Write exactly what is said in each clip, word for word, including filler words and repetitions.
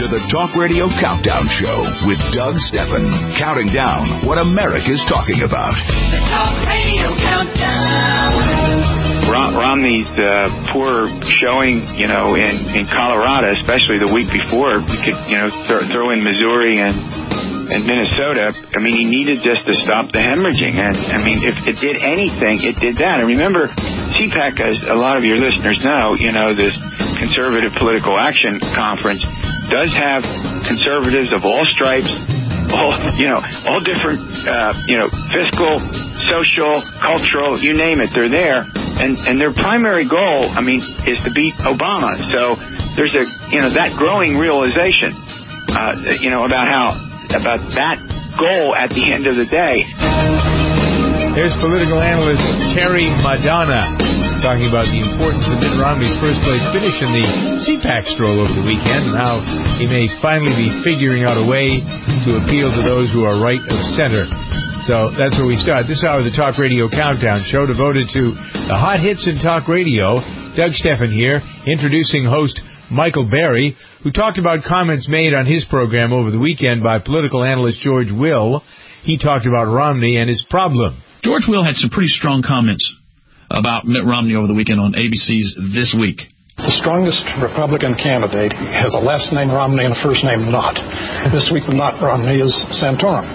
to the Talk Radio Countdown Show with Doug Stephan, counting down what America's talking about. The Talk Radio Countdown. Romney's uh, poor showing, you know, in, in Colorado, especially the week before, we could, you know, th- throw in Missouri and and Minnesota. I mean, he needed just to stop the hemorrhaging. And, I mean, if it did anything, it did that. And remember, C PAC, as a lot of your listeners know, you know, this Conservative Political Action Conference does have conservatives of all stripes, all, you know, all different, uh, you know, fiscal, social, cultural, you name it, they're there. And, and their primary goal, I mean, is to beat Obama. So there's a, you know, that growing realization, uh, you know, about how, about that goal at the end of the day. There's political analyst Terry Madonna talking about the importance of Mitt Romney's first place finish in the C PAC stroll over the weekend and how he may finally be figuring out a way to appeal to those who are right of center. So that's where we start. This hour of the Talk Radio Countdown Show devoted to the hot hits in talk radio. Doug Stephan here, introducing host Michael Berry, who talked about comments made on his program over the weekend by political analyst George Will. He talked about Romney and his problem. George Will had some pretty strong comments about Mitt Romney over the weekend on A B C's This Week. The strongest Republican candidate has a last name Romney and a first name Knott. This week the Knott Romney is Santorum.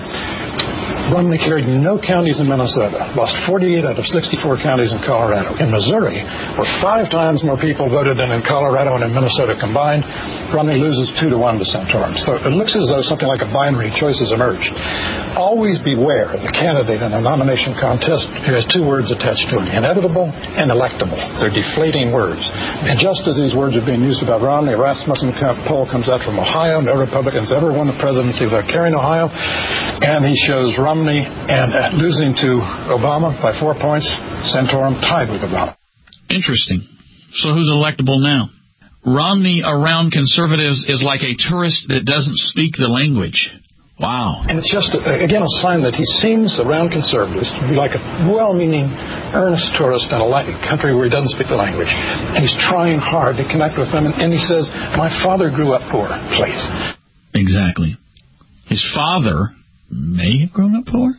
Romney carried no counties in Minnesota, lost forty-eight out of sixty-four counties in Colorado. In Missouri, where five times more people voted than in Colorado and in Minnesota combined, Romney loses two to one to Santorum. So it looks as though something like a binary choice has emerged. Always beware of the candidate in a nomination contest who has two words attached to it, inevitable and electable. They're deflating words. And just as these words are being used about Romney, a Rasmussen poll comes out from Ohio. No Republicans ever won the presidency without carrying Ohio. And he shows Romney and uh, losing to Obama by four points, Santorum tied with Obama. Interesting. So who's electable now? Romney around conservatives is like a tourist that doesn't speak the language. Wow. And it's just, uh, again, a sign that he seems around conservatives to be like a well-meaning, earnest tourist in a la- country where he doesn't speak the language. And he's trying hard to connect with them. And, and he says, my father grew up poor, please. Exactly. His father may have grown up poor,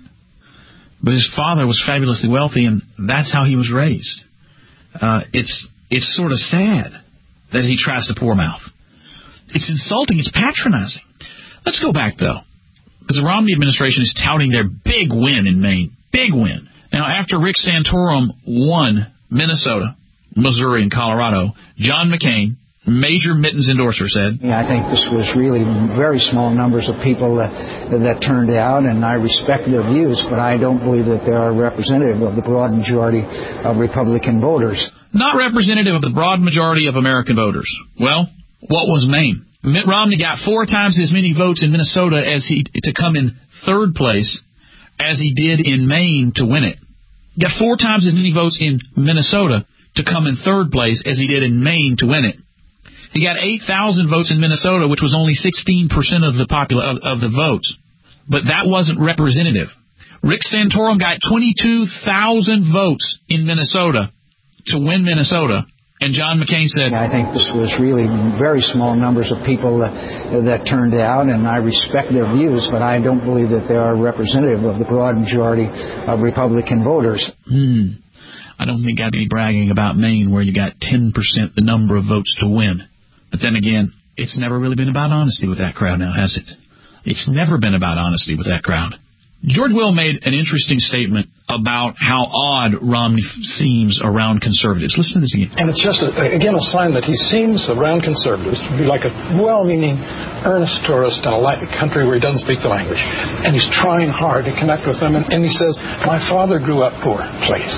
but his father was fabulously wealthy, and that's how he was raised. Uh, it's it's sort of sad that he tries to poor mouth. It's insulting. It's patronizing. Let's go back, though, because the Romney administration is touting their big win in Maine. Big win. Now, after Rick Santorum won Minnesota, Missouri, and Colorado, John McCain, major Mittens endorser, said, I think this was really very small numbers of people that, that turned out, and I respect their views, but I don't believe that they are representative of the broad majority of Republican voters. Not representative of the broad majority of American voters. Well, what was Maine? Mitt Romney got four times as many votes in Minnesota as he to come in third place as he did in Maine to win it. He got four times as many votes in Minnesota to come in third place as he did in Maine to win it. He got eight thousand votes in Minnesota, which was only sixteen percent of the popula- of, of the votes. But that wasn't representative. Rick Santorum got twenty-two thousand votes in Minnesota to win Minnesota. And John McCain said, I think this was really very small numbers of people that, that turned out, and I respect their views, but I don't believe that they are representative of the broad majority of Republican voters. Hmm. I don't think I'd be bragging about Maine, where you got ten percent the number of votes to win. But then again, it's never really been about honesty with that crowd now, has it? It's never been about honesty with that crowd. George Will made an interesting statement about how odd Romney seems around conservatives. Listen to this again. And it's just, a, again, a sign that he seems around conservatives to be like a well-meaning, earnest tourist in a la- country where he doesn't speak the language. And he's trying hard to connect with them. And, and he says, my father grew up poor, please.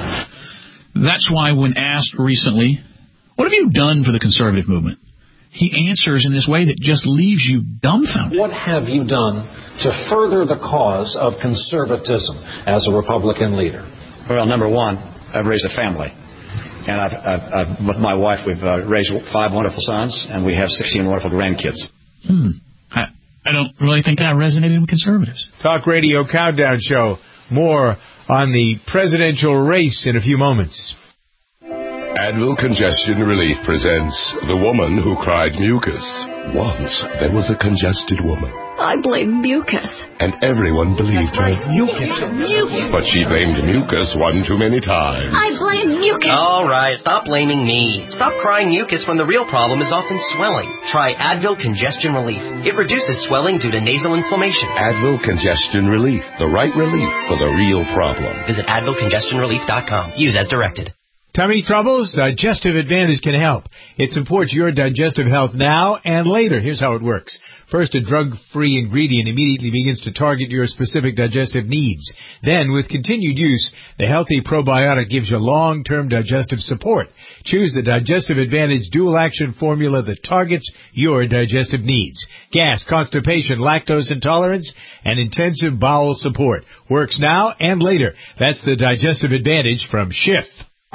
That's why when asked recently, what have you done for the conservative movement? He answers in this way that just leaves you dumbfounded. What have you done to further the cause of conservatism as a Republican leader? Well, number one, I've raised a family. And I've, I've, I've with my wife, we've uh, raised five wonderful sons, and we have sixteen wonderful grandkids. Hmm. I, I don't really think that resonated with conservatives. Talk Radio Countdown Show. More on the presidential race in a few moments. Advil Congestion Relief presents The Woman Who Cried Mucus. Once there was a congested woman. I blame mucus. And everyone believed her. Mucus. Mucus. But she blamed mucus one too many times. I blame mucus. All right, stop blaming me. Stop crying mucus when the real problem is often swelling. Try Advil Congestion Relief. It reduces swelling due to nasal inflammation. Advil Congestion Relief. The right relief for the real problem. Visit Advil Congestion Relief dot com. Use as directed. Tummy troubles? Digestive Advantage can help. It supports your digestive health now and later. Here's how it works. First, a drug-free ingredient immediately begins to target your specific digestive needs. Then, with continued use, the healthy probiotic gives you long-term digestive support. Choose the Digestive Advantage dual-action formula that targets your digestive needs. Gas, constipation, lactose intolerance, and intensive bowel support. Works now and later. That's the Digestive Advantage from Schiff.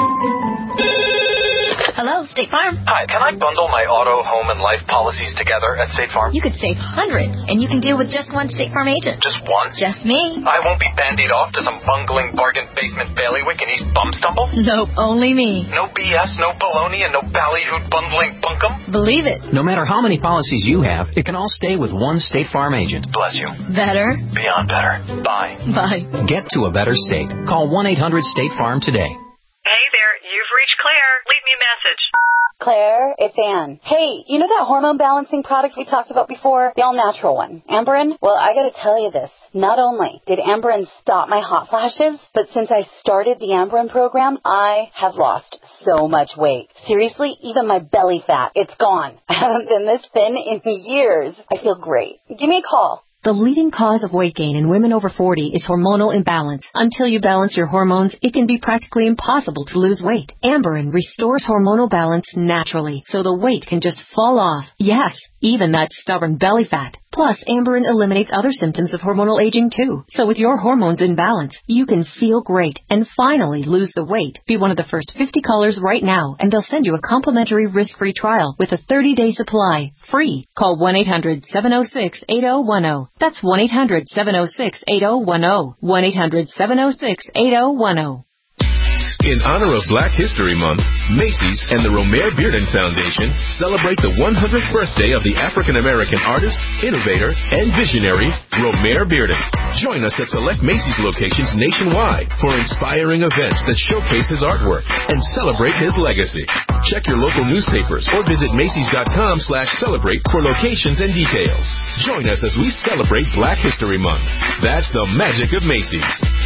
Hello, State Farm. Hi, can I bundle my auto, home, and life policies together at State Farm? You could save hundreds, and you can deal with just one State Farm agent. Just one? Just me. I won't be bandied off to some bungling bargain basement bailiwick in East Bumstumble? Nope, only me. No B S, no baloney, and no ballyhoot bundling bunkum? Believe it. No matter how many policies you have, it can all stay with one State Farm agent. Bless you. Better? Beyond better. Bye. Bye. Get to a better state. Call one eight hundred state farm today. Hey there, you've reached Claire. Leave me a message. Claire, it's Ann. Hey, you know that hormone balancing product we talked about before? The all-natural one. Amberen? Well, I gotta tell you this. Not only did Amberen stop my hot flashes, but since I started the Amberen program, I have lost so much weight. Seriously, even my belly fat, it's gone. I haven't been this thin in years. I feel great. Give me a call. The leading cause of weight gain in women over forty is hormonal imbalance. Until you balance your hormones, it can be practically impossible to lose weight. Amberen restores hormonal balance naturally, so the weight can just fall off. Yes, even that stubborn belly fat. Plus, Amberen eliminates other symptoms of hormonal aging too. So with your hormones in balance, you can feel great and finally lose the weight. Be one of the first fifty callers right now, and they'll send you a complimentary risk-free trial with a thirty-day supply, free. Call one eight hundred seven oh six eight oh one oh. That's one eight hundred seven oh six eight oh one oh. one eight hundred seven oh six eight oh one oh. In honor of Black History Month, Macy's and the Romare Bearden Foundation celebrate the one hundredth birthday of the African-American artist, innovator, and visionary, Romare Bearden. Join us at select Macy's locations nationwide for inspiring events that showcase his artwork and celebrate his legacy. Check your local newspapers or visit Macy's.com slash celebrate for locations and details. Join us as we celebrate Black History Month. That's the magic of Macy's.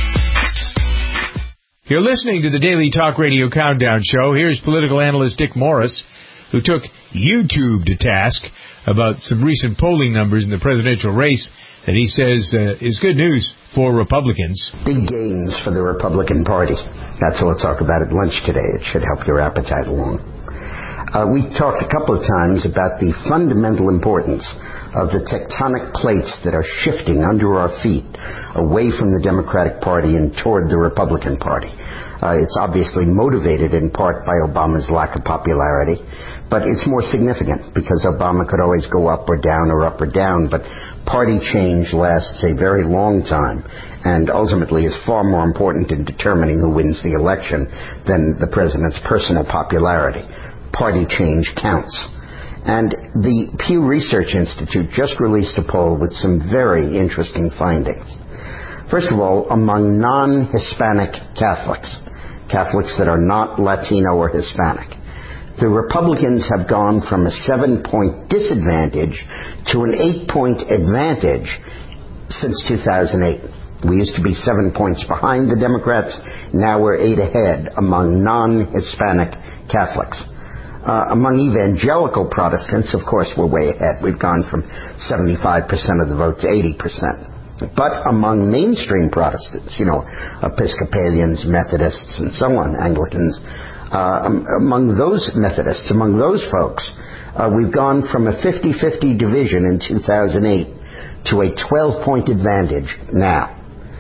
You're listening to the Daily Talk Radio Countdown Show. Here's political analyst Dick Morris, who took YouTube to task about some recent polling numbers in the presidential race that he says uh, is good news for Republicans. Big gains for the Republican Party. That's what we'll talk about at lunch today. It should help your appetite along. Uh, we talked a couple of times about the fundamental importance of the tectonic plates that are shifting under our feet away from the Democratic Party and toward the Republican Party. Uh, it's obviously motivated in part by Obama's lack of popularity, but it's more significant because Obama could always go up or down or up or down, but party change lasts a very long time and ultimately is far more important in determining who wins the election than the president's personal popularity. Party change counts. And the Pew Research Institute just released a poll with some very interesting findings. First of all, among non-Hispanic Catholics, Catholics that are not Latino or Hispanic, the Republicans have gone from a seven-point disadvantage to an eight-point advantage since two thousand eight. We used to be seven points behind the Democrats. Now we're eight ahead among non-Hispanic Catholics. Uh, among evangelical Protestants, of course, we're way ahead. We've gone from seventy-five percent of the vote to eighty percent. But among mainstream Protestants, you know, Episcopalians, Methodists, and so on, Anglicans, uh, um, among those Methodists, among those folks, uh, we've gone from a fifty-fifty division in two thousand eight to a twelve-point advantage now.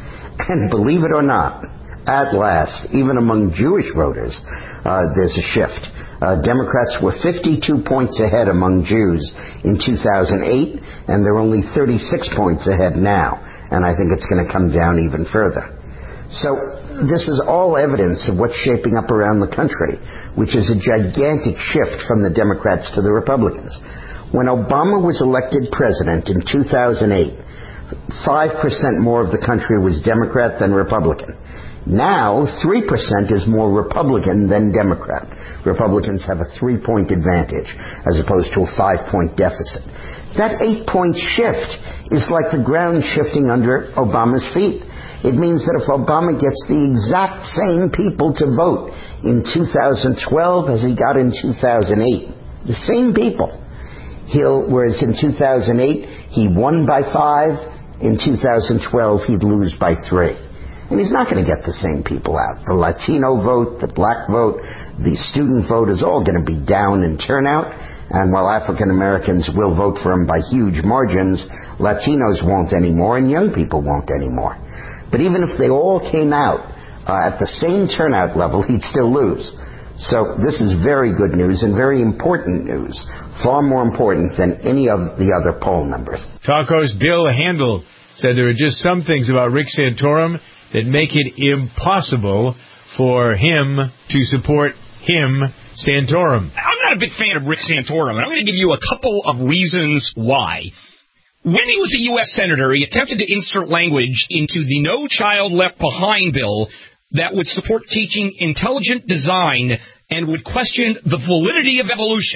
And believe it or not, at last, even among Jewish voters, uh, there's a shift. Uh, Democrats were fifty-two points ahead among Jews in two thousand eight, and they're only thirty-six points ahead now. And I think it's going to come down even further. So this is all evidence of what's shaping up around the country, which is a gigantic shift from the Democrats to the Republicans. When Obama was elected president in two thousand eight, five percent more of the country was Democrat than Republican. Now, three percent is more Republican than Democrat. Republicans have a three-point advantage as opposed to a five-point deficit. That eight-point shift is like the ground shifting under Obama's feet. It means that if Obama gets the exact same people to vote in two thousand twelve as he got in two thousand eight, the same people, he'll, whereas in two thousand eight he won by five, in two thousand twelve he'd lose by three. And he's not going to get the same people out. The Latino vote, the black vote, the student vote is all going to be down in turnout. And while African Americans will vote for him by huge margins, Latinos won't anymore and young people won't anymore. But even if they all came out uh, at the same turnout level, he'd still lose. So this is very good news and very important news, far more important than any of the other poll numbers. Talco's Bill Handel said there are just some things about Rick Santorum that make it impossible for him to support him, Santorum. I'm not a big fan of Rick Santorum, and I'm going to give you a couple of reasons why. When he was a U S Senator, he attempted to insert language into the No Child Left Behind bill that would support teaching intelligent design and would question the validity of evolution.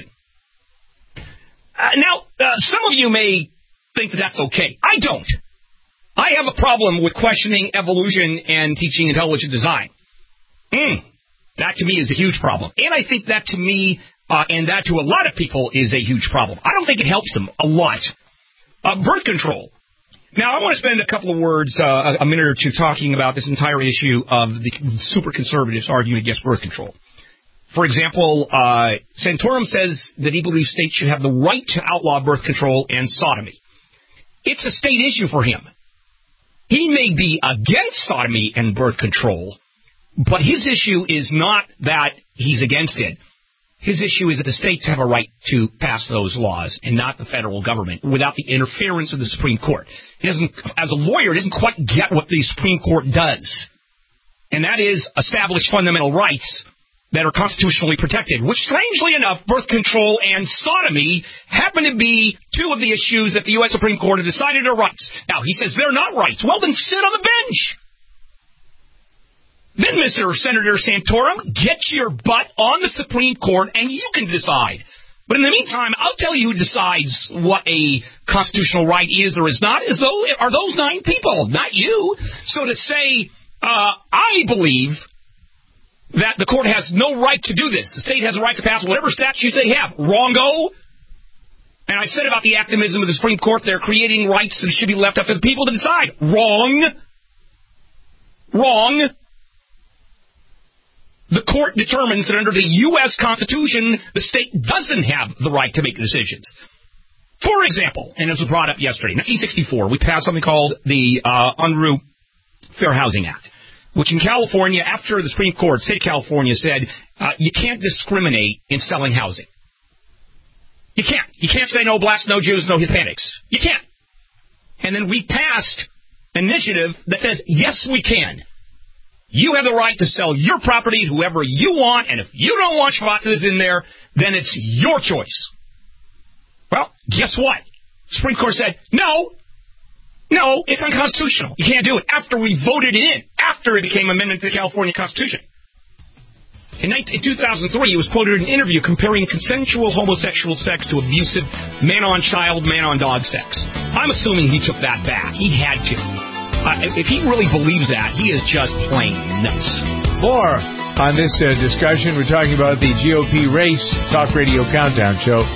Uh, now, uh, some of you may think that that's okay. I don't. I have a problem with questioning evolution and teaching intelligent design. Mm, that to me is a huge problem. And I think that to me, uh, and that to a lot of people, is a huge problem. I don't think it helps them a lot. Uh, birth control. Now, I want to spend a couple of words, uh, a minute or two, talking about this entire issue of the super conservatives arguing against birth control. For example, uh, Santorum says that he believes states should have the right to outlaw birth control and sodomy. It's a state issue for him. He may be against sodomy and birth control, but his issue is not that he's against it. His issue is that the states have a right to pass those laws and not the federal government without the interference of the Supreme Court. He doesn't, as a lawyer, he doesn't quite get what the Supreme Court does, and that is establish fundamental rights that are constitutionally protected, which, strangely enough, birth control and sodomy happen to be two of the issues that the U S Supreme Court has decided are rights. Now, he says they're not rights. Well, then sit on the bench. Then, Mister Senator Santorum, get your butt on the Supreme Court and you can decide. But in the meantime, I'll tell you who decides what a constitutional right is or is not, is though, are those nine people, not you. So to say, uh, I believe that the court has no right to do this. The state has a right to pass whatever statutes they have. Wrong-o. And I said about the activism of the Supreme Court, they're creating rights that should be left up to the people to decide. Wrong. Wrong. The court determines that under the U S Constitution, the state doesn't have the right to make decisions. For example, and as was brought up yesterday, nineteen sixty-four, we passed something called the uh, Unruh Fair Housing Act, which in California, after the Supreme Court, state of California said, uh, you can't discriminate in selling housing. You can't. You can't say no blacks, no Jews, no Hispanics. You can't. And then we passed an initiative that says, yes, we can. You have the right to sell your property to whoever you want, and if you don't want schwatzes in there, then it's your choice. Well, guess what? The Supreme Court said, no. No, it's unconstitutional. You can't do it. After we voted it in, after it became an amendment to the California Constitution. In two thousand three, he was quoted in an interview comparing consensual homosexual sex to abusive man-on-child, man-on-dog sex. I'm assuming he took that back. He had to. Uh, if he really believes that, he is just plain nuts. More on this uh, discussion. We're talking about the G O P race, Talk Radio Countdown Show.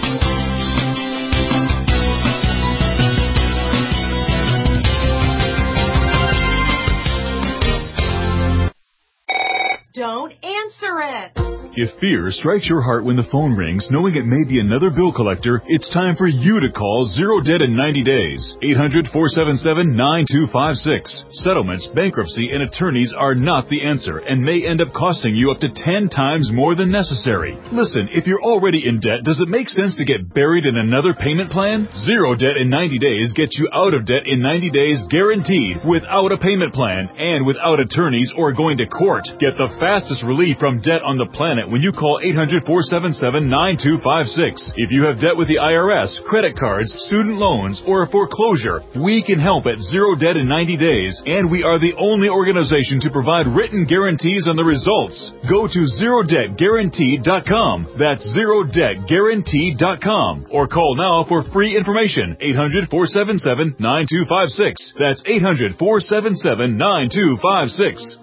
Don't answer it. If fear strikes your heart when the phone rings, knowing it may be another bill collector, it's time for you to call Zero Debt in ninety days. eight hundred, four seven seven, nine two five six. Settlements, bankruptcy, and attorneys are not the answer and may end up costing you up to ten times more than necessary. Listen, if you're already in debt, does it make sense to get buried in another payment plan? Zero Debt in ninety days gets you out of debt in ninety days guaranteed, without a payment plan and without attorneys or going to court. Get the fastest relief from debt on the planet when you call eight hundred, four seven seven, nine two five six. If you have debt with the I R S, credit cards, student loans, or a foreclosure, we can help at Zero Debt in ninety days, and we are the only organization to provide written guarantees on the results. Go to zero debt guaranteed dot com. That's zero debt guaranteed dot com. Or call now for free information. eight hundred, four seven seven, nine two five six. That's eight hundred, four seven seven, nine two five six.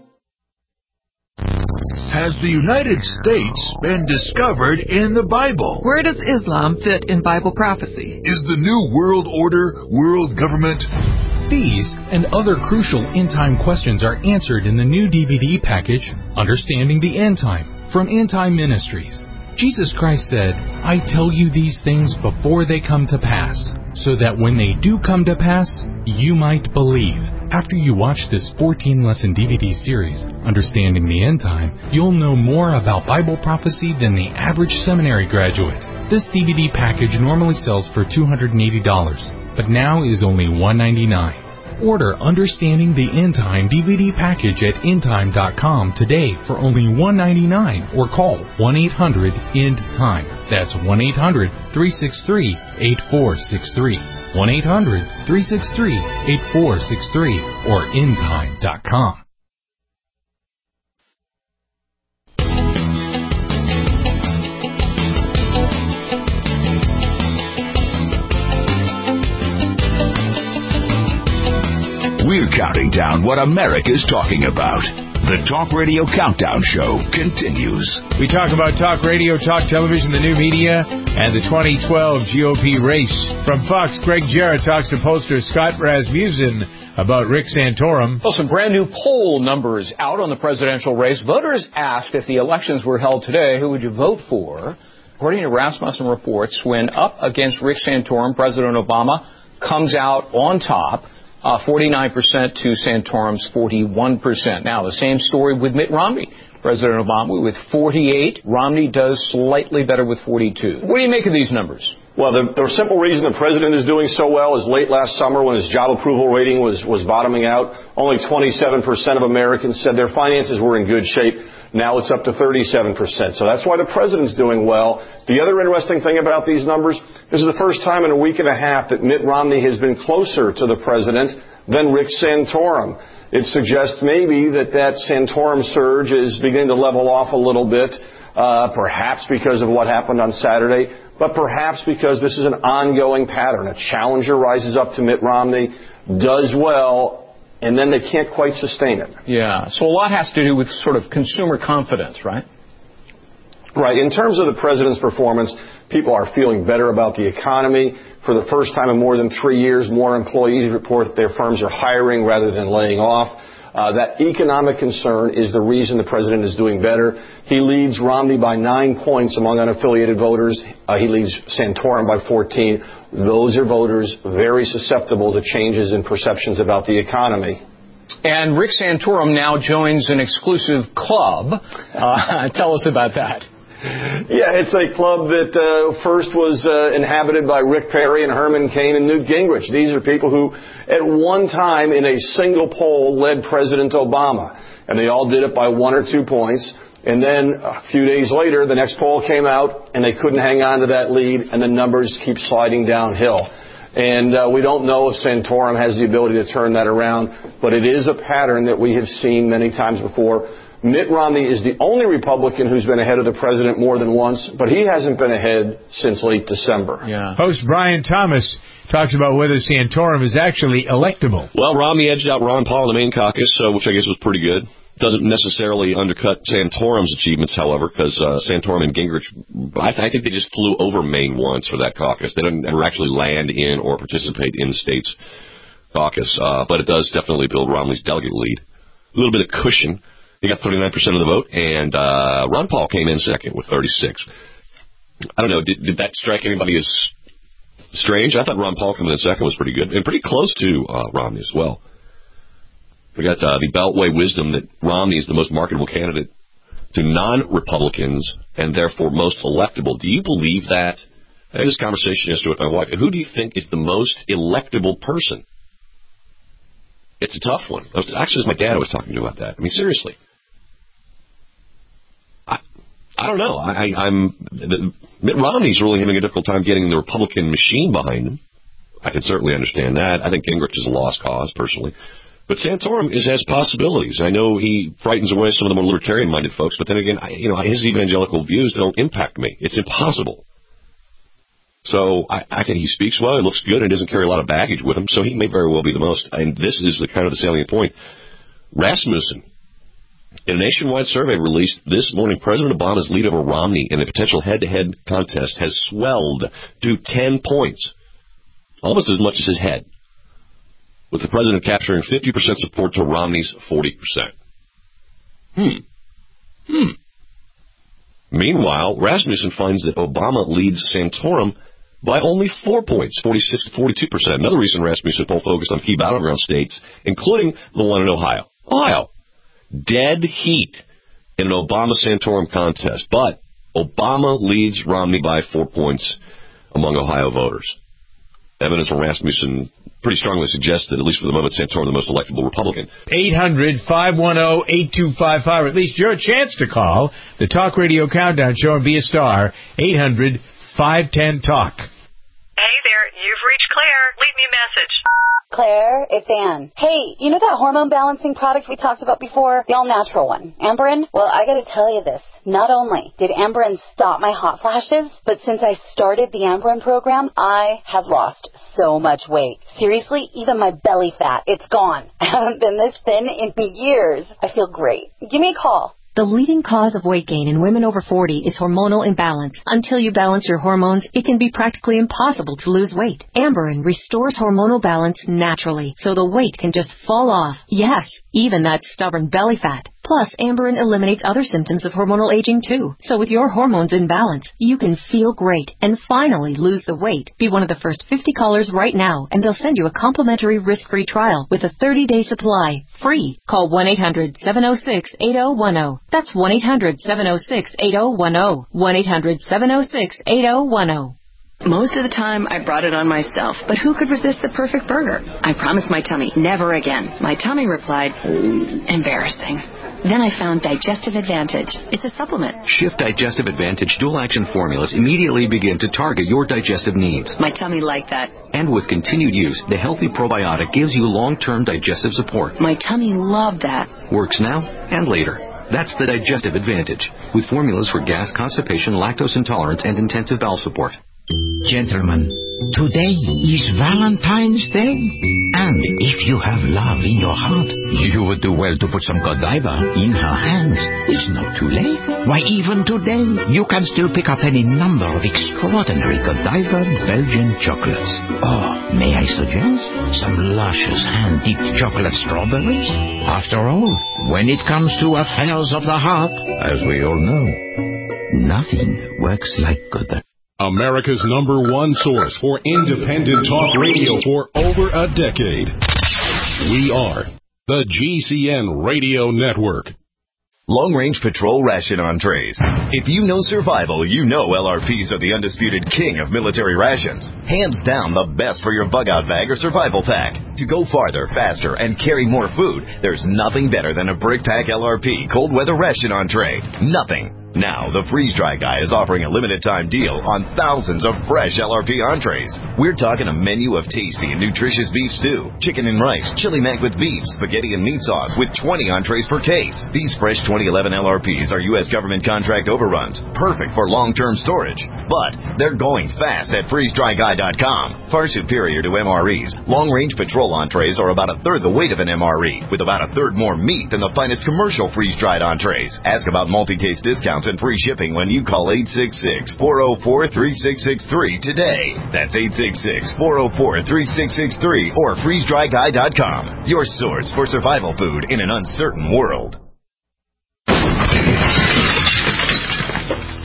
Has the United States been discovered in the Bible? Where does Islam fit in Bible prophecy? Is the New World Order world government? These and other crucial end-time questions are answered in the new D V D package, Understanding the End Time, from End Time Ministries. Jesus Christ said, I tell you these things before they come to pass, so that when they do come to pass, you might believe. After you watch this fourteen-lesson D V D series, Understanding the End Time, you'll know more about Bible prophecy than the average seminary graduate. This D V D package normally sells for two hundred eighty dollars, but now is only one hundred ninety-nine dollars. Order Understanding the End Time D V D package at end time dot com today for only one hundred ninety-nine dollars or call one eight hundred end time. That's one eight hundred, three six three, eight four six three. one eight hundred, three six three, eight four six three or end time dot com. We're counting down what America's talking about. The Talk Radio Countdown Show continues. We talk about talk radio, talk television, the new media, and the twenty twelve G O P race. From Fox, Greg Jarrett talks to pollster Scott Rasmussen about Rick Santorum. Well, some brand new poll numbers out on the presidential race. Voters asked if the elections were held today, who would you vote for? According to Rasmussen reports, when up against Rick Santorum, President Obama comes out on top. Uh, forty-nine percent to Santorum's forty-one percent. Now, the same story with Mitt Romney. President Obama with forty-eight. Romney does slightly better with forty-two. What do you make of these numbers? Well, the, the simple reason the president is doing so well is late last summer when his job approval rating was, was bottoming out, only twenty-seven percent of Americans said their finances were in good shape. Now it's up to thirty-seven percent. So that's why the president's doing well. The other interesting thing about these numbers, this is the first time in a week and a half that Mitt Romney has been closer to the president than Rick Santorum. It suggests maybe that that Santorum surge is beginning to level off a little bit, uh, perhaps because of what happened on Saturday, but perhaps because this is an ongoing pattern. A challenger rises up to Mitt Romney, does well, and then they can't quite sustain it. Yeah, so a lot has to do with sort of consumer confidence, right? Right. In terms of the president's performance, people are feeling better about the economy. For the first time in more than three years, more employees report that their firms are hiring rather than laying off. Uh, that economic concern is the reason the president is doing better. He leads Romney by nine points among unaffiliated voters. Uh, he leads Santorum by fourteen. Those are voters very susceptible to changes in perceptions about the economy. And Rick Santorum now joins an exclusive club. Uh, tell us about that. Yeah, it's a club that uh, first was uh, inhabited by Rick Perry and Herman Cain and Newt Gingrich. These are people who, at one time in a single poll, led President Obama. And they all did it by one or two points. And then a few days later, the next poll came out, and they couldn't hang on to that lead, and the numbers keep sliding downhill. And uh, we don't know if Santorum has the ability to turn that around, but it is a pattern that we have seen many times before. Mitt Romney is the only Republican who's been ahead of the president more than once, but he hasn't been ahead since late December. Yeah. Host Brian Thomas talks about whether Santorum is actually electable. Well, Romney edged out Ron Paul in the main caucus, uh, which I guess was pretty good. Doesn't necessarily undercut Santorum's achievements, however, because uh, Santorum and Gingrich, I, th- I think they just flew over Maine once for that caucus. They didn't ever actually land in or participate in the state's caucus, uh, but it does definitely build Romney's delegate lead. A little bit of cushion He got thirty-nine percent of the vote, and uh, Ron Paul came in second with thirty-six. I don't know, did, did that strike anybody as strange? I thought Ron Paul coming in second was pretty good, and pretty close to uh, Romney as well. We got uh, the Beltway wisdom that Romney is the most marketable candidate to non-Republicans, and therefore most electable. Do you believe that? I had this conversation yesterday with my wife. Who do you think is the most electable person? It's a tough one. Actually, it was my dad I was talking to about that. I mean, seriously. I, I don't know. I, I, I'm the, Mitt Romney's really having a difficult time getting the Republican machine behind him. I can certainly understand that. I think Gingrich is a lost cause, personally. But Santorum is, has possibilities. I know he frightens away some of the more libertarian-minded folks, but then again, I, you know, his evangelical views don't impact me. It's impossible. So I, I think he speaks well, he looks good, and doesn't carry a lot of baggage with him, so he may very well be the most. And this is the kind of the salient point. Rasmussen, in a nationwide survey released this morning, President Obama's lead over Romney in a potential head-to-head contest has swelled to ten points, almost as much as his head, with the president capturing fifty percent support to Romney's forty percent. Hmm. Hmm. Meanwhile, Rasmussen finds that Obama leads Santorum by only four points, forty-six to forty-two percent. Another reason Rasmussen poll focused on key battleground states, including the one in Ohio. Ohio. Dead heat in an Obama-Santorum contest. But Obama leads Romney by four points among Ohio voters. Evidence from Rasmussen pretty strongly suggests that, at least for the moment, Santorum the most electable Republican. eight hundred, five one zero, eight two five five. At least you're a chance to call the Talk Radio Countdown Show and be a star. eight hundred, five one zero, talk. Hey there, you've reached Claire. Leave me a message. Claire, it's Ann. Hey, you know that hormone balancing product we talked about before? The all-natural one. Amberin? Well, I gotta tell you this. Not only did Amberin stop my hot flashes, but since I started the Amberin program, I have lost so much weight. Seriously, even my belly fat, it's gone. I haven't been this thin in years. I feel great. Give me a call. The leading cause of weight gain in women over forty is hormonal imbalance. Until you balance your hormones, it can be practically impossible to lose weight. Amberin restores hormonal balance naturally, so the weight can just fall off. Yes, even that stubborn belly fat. Plus, Amberin eliminates other symptoms of hormonal aging too. So with your hormones in balance, you can feel great and finally lose the weight. Be one of the first fifty callers right now, and they'll send you a complimentary risk-free trial with a thirty-day supply, free. Call one eight hundred, seven oh six, eight oh one oh. That's one eight hundred, seven oh six, eight oh one oh. one eight hundred, seven oh six, eight oh one oh. Most of the time, I brought it on myself, but who could resist the perfect burger? I promised my tummy, never again. My tummy replied, embarrassing. Then I found Digestive Advantage. It's a supplement. Shift Digestive Advantage dual-action formulas immediately begin to target your digestive needs. My tummy liked that. And with continued use, the healthy probiotic gives you long-term digestive support. My tummy loved that. Works now and later. That's the Digestive Advantage, with formulas for gas, constipation, lactose intolerance, and intensive bowel support. Gentlemen, today is Valentine's Day. And if you have love in your heart, you would do well to put some Godiva in her hands. It's not too late. Why, even today, you can still pick up any number of extraordinary Godiva Belgian chocolates. Or, may I suggest, some luscious hand-dipped chocolate strawberries? After all, when it comes to affairs of the heart, as we all know, nothing works like Godiva. America's number one source for independent talk radio for over a decade. We are the G C N Radio Network. Long-range patrol ration entrees. If you know survival, you know L R Ps are the undisputed king of military rations. Hands down the best for your bug-out bag or survival pack. To go farther, faster, and carry more food, there's nothing better than a Brick Pack L R P cold weather ration entree. Nothing. Now, the Freeze Dry Guy is offering a limited-time deal on thousands of fresh L R P entrees. We're talking a menu of tasty and nutritious beef stew, chicken and rice, chili mac with beef, spaghetti and meat sauce with twenty entrees per case. These fresh twenty eleven L R Ps are U S government contract overruns, perfect for long-term storage. But they're going fast at freeze dry guy dot com. Far superior to M R Es, long-range patrol entrees are about a third the weight of an M R E, with about a third more meat than the finest commercial freeze-dried entrees. Ask about multi-case discounts and free shipping when you call eight six six, four oh four, three six six three today. That's eight six six, four oh four, three six six three or freeze dry guy dot com. Your source for survival food in an uncertain world.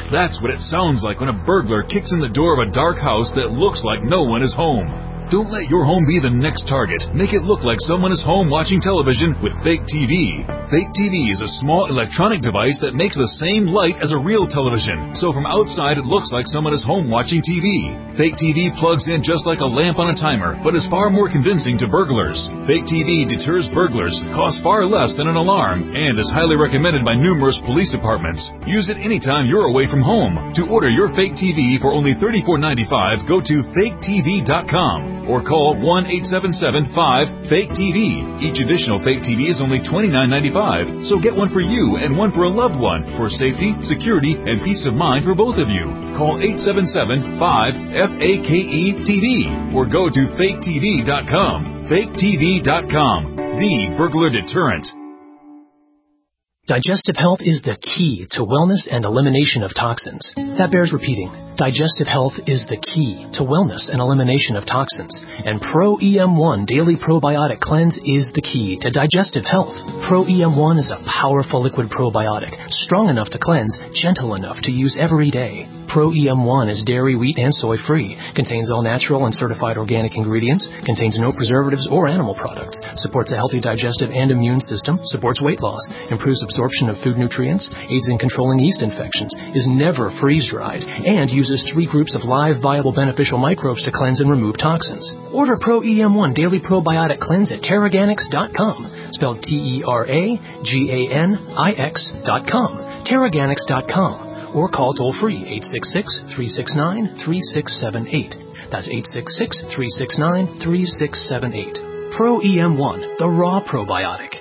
That's what it sounds like when a burglar kicks in the door of a dark house that looks like no one is home. Don't let your home be the next target. Make it look like someone is home watching television with Fake T V. Fake T V is a small electronic device that makes the same light as a real television. So from outside, it looks like someone is home watching T V. Fake T V plugs in just like a lamp on a timer, but is far more convincing to burglars. Fake T V deters burglars, costs far less than an alarm, and is highly recommended by numerous police departments. Use it anytime you're away from home. To order your Fake T V for only thirty-four ninety-five, go to fake T V dot com. Or call one eight seven seven five fake T V. Each additional Fake T V is only twenty-nine ninety-five, so get one for you and one for a loved one for safety, security, and peace of mind for both of you. Call eight seven seven five F A K E T V or go to fake T V dot com. fake T V dot com, the burglar deterrent. Digestive health is the key to wellness and elimination of toxins. That bears repeating. Digestive health is the key to wellness and elimination of toxins. And Pro E M one Daily Probiotic Cleanse is the key to digestive health. Pro E M one is a powerful liquid probiotic, strong enough to cleanse, gentle enough to use every day. Pro E M one is dairy, wheat, and soy-free, contains all natural and certified organic ingredients, contains no preservatives or animal products, supports a healthy digestive and immune system, supports weight loss, improves absorption of food nutrients, aids in controlling yeast infections, is never freeze-dried, and uses three groups of live, viable, beneficial microbes to cleanse and remove toxins. Order Pro E M one Daily Probiotic Cleanse at Terraganix dot com, spelled T E R A G A N I X dot com, Terraganix dot com. Or call toll-free eight six six, three six nine, three six seven eight. That's eight six six, three six nine, three six seven eight. Pro E M one, the raw probiotic.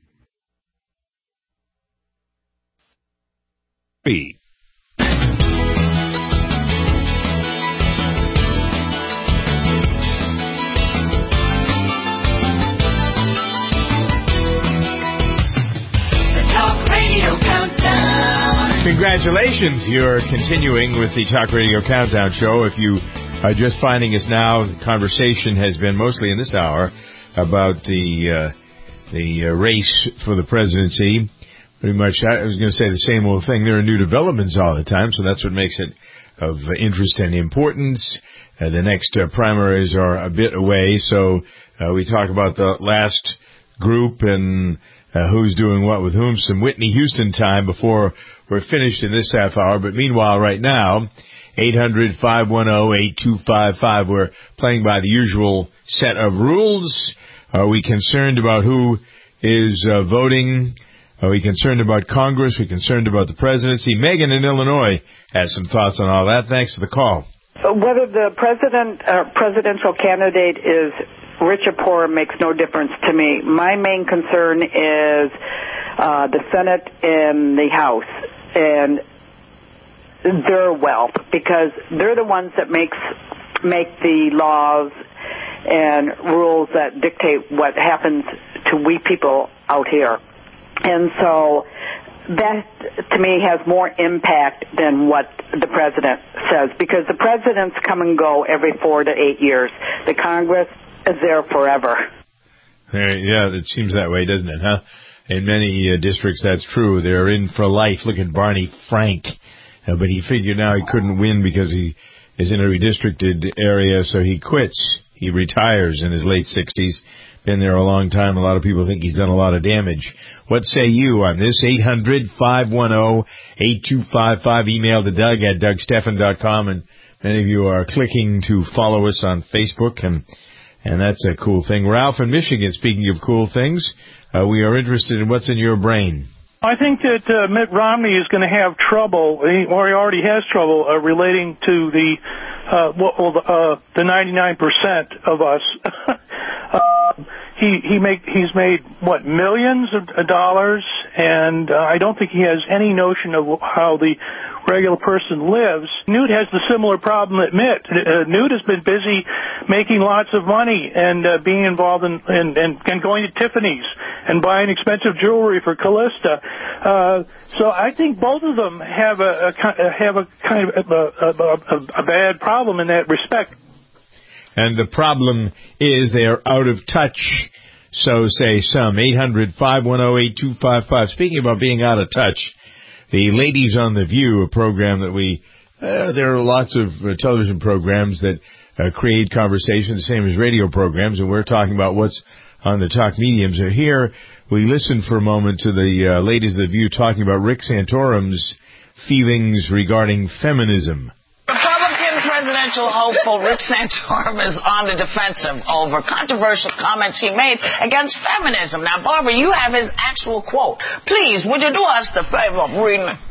B. Congratulations, you're continuing with the Talk Radio Countdown Show. If you are just finding us now, the conversation has been mostly in this hour about the uh, the uh, race for the presidency. Pretty much, I was going to say the same old thing. There are new developments all the time, so that's what makes it of interest and importance. Uh, the next uh, primaries are a bit away, so uh, we talk about the last group and uh, who's doing what with whom. Some Whitney Houston time before we're finished in this half hour. But meanwhile, right now, eight hundred, five one zero, eight two five five, we're playing by the usual set of rules. Are we concerned about who is uh, voting? Are we concerned about Congress? Are we concerned about the presidency? Megan in Illinois has some thoughts on all that. Thanks for the call. Whether the president, uh, presidential candidate is rich or poor makes no difference to me. My main concern is uh, the Senate and the House and their wealth, because they're the ones that makes make the laws and rules that dictate what happens to we people out here. And so that, to me, has more impact than what the president says, because the presidents come and go every four to eight years. The Congress is there forever. Uh, yeah, it seems that way, doesn't it, huh? In many uh, districts, that's true. They're in for life. Look at Barney Frank. Uh, but he figured now he couldn't win because he is in a redistricted area, so he quits. He retires in his late sixties. Been there a long time. A lot of people think he's done a lot of damage. What say you on this? eight hundred, five one zero, eight two five five. Email to Doug at doug stephan dot com. And many of you are clicking to follow us on Facebook, and and that's a cool thing. Ralph in Michigan, speaking of cool things, uh, we are interested in what's in your brain. I think that uh, Mitt Romney is going to have trouble, or he already has trouble, uh, relating to the uh, well, uh, the ninety-nine percent of us. uh, he he make he's made what millions of dollars, and uh, I don't think he has any notion of how the regular person lives. Newt has the similar problem that Mitt. Uh, Newt has been busy making lots of money and uh, being involved in, in, in and going to Tiffany's and buying expensive jewelry for Callista. Uh, so I think both of them have a, a have a kind of a, a, a, a bad problem in that respect. And the problem is they are out of touch, so say some. eight hundred, five one zero, eight two five five. Speaking about being out of touch, the Ladies on the View, a program that we, uh, there are lots of uh, television programs that uh, create conversation, the same as radio programs, and we're talking about what's on the talk mediums. And here, we listen for a moment to the uh, Ladies of the View talking about Rick Santorum's feelings regarding feminism. Republican presidential hopeful Rick Santorum is on the defensive over controversial comments he made against feminism. Now, Barbara, you have his actual quote. Please, would you do us the favor of reading it?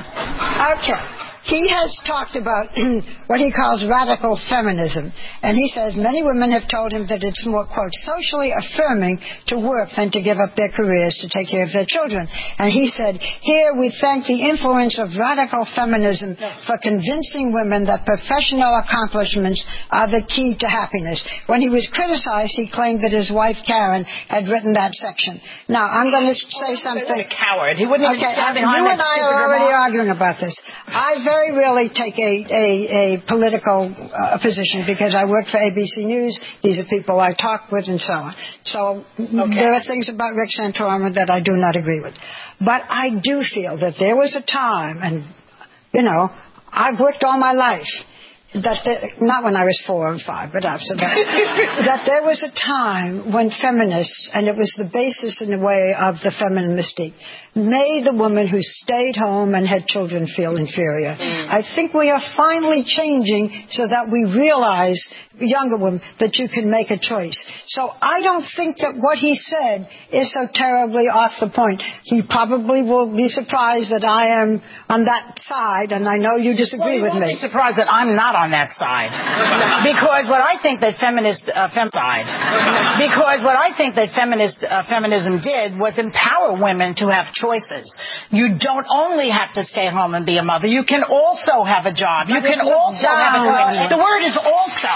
Okay. He has talked about what he calls radical feminism. And he says many women have told him that it's more, quote, socially affirming to work than to give up their careers to take care of their children. And he said, here we thank the influence of radical feminism for convincing women that professional accomplishments are the key to happiness. When he was criticized, he claimed that his wife, Karen, had written that section. Now, I'm going to say something. A coward. He wouldn't okay, even stand you behind and that I stupid are already remark. arguing about this. I very very rarely take a, a, a political uh, position because I work for A B C News. These are people I talk with and so on. So okay. There are things about Rick Santorum that I do not agree with. But I do feel that there was a time, and, you know, I've worked all my life, that there, not when I was four and five, but after that, that there was a time when feminists, and it was the basis in a way of the feminine mystique, made the woman who stayed home and had children feel inferior. Mm. I think we are finally changing so that we realize, younger women, that you can make a choice. So I don't think that what he said is so terribly off the point. He probably will be surprised that I am on that side, and I know you disagree well, you with won't me. Be surprised that I'm not on that side, because what I think that feminist uh, femicide, because what I think that feminist uh, feminism did was empower women to have choices. You don't only have to stay home and be a mother. You can also have a job. You can also have a career. The word is also.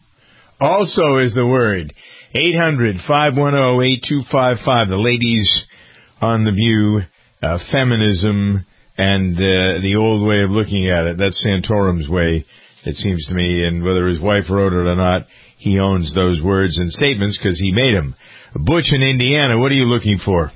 Also is the word. eight hundred, five one zero, eight two five five. The Ladies on the View, uh, feminism, and uh, the old way of looking at it. That's Santorum's way, it seems to me. And whether his wife wrote it or not, he owns those words and statements because he made them. Butch in Indiana, what are you looking for?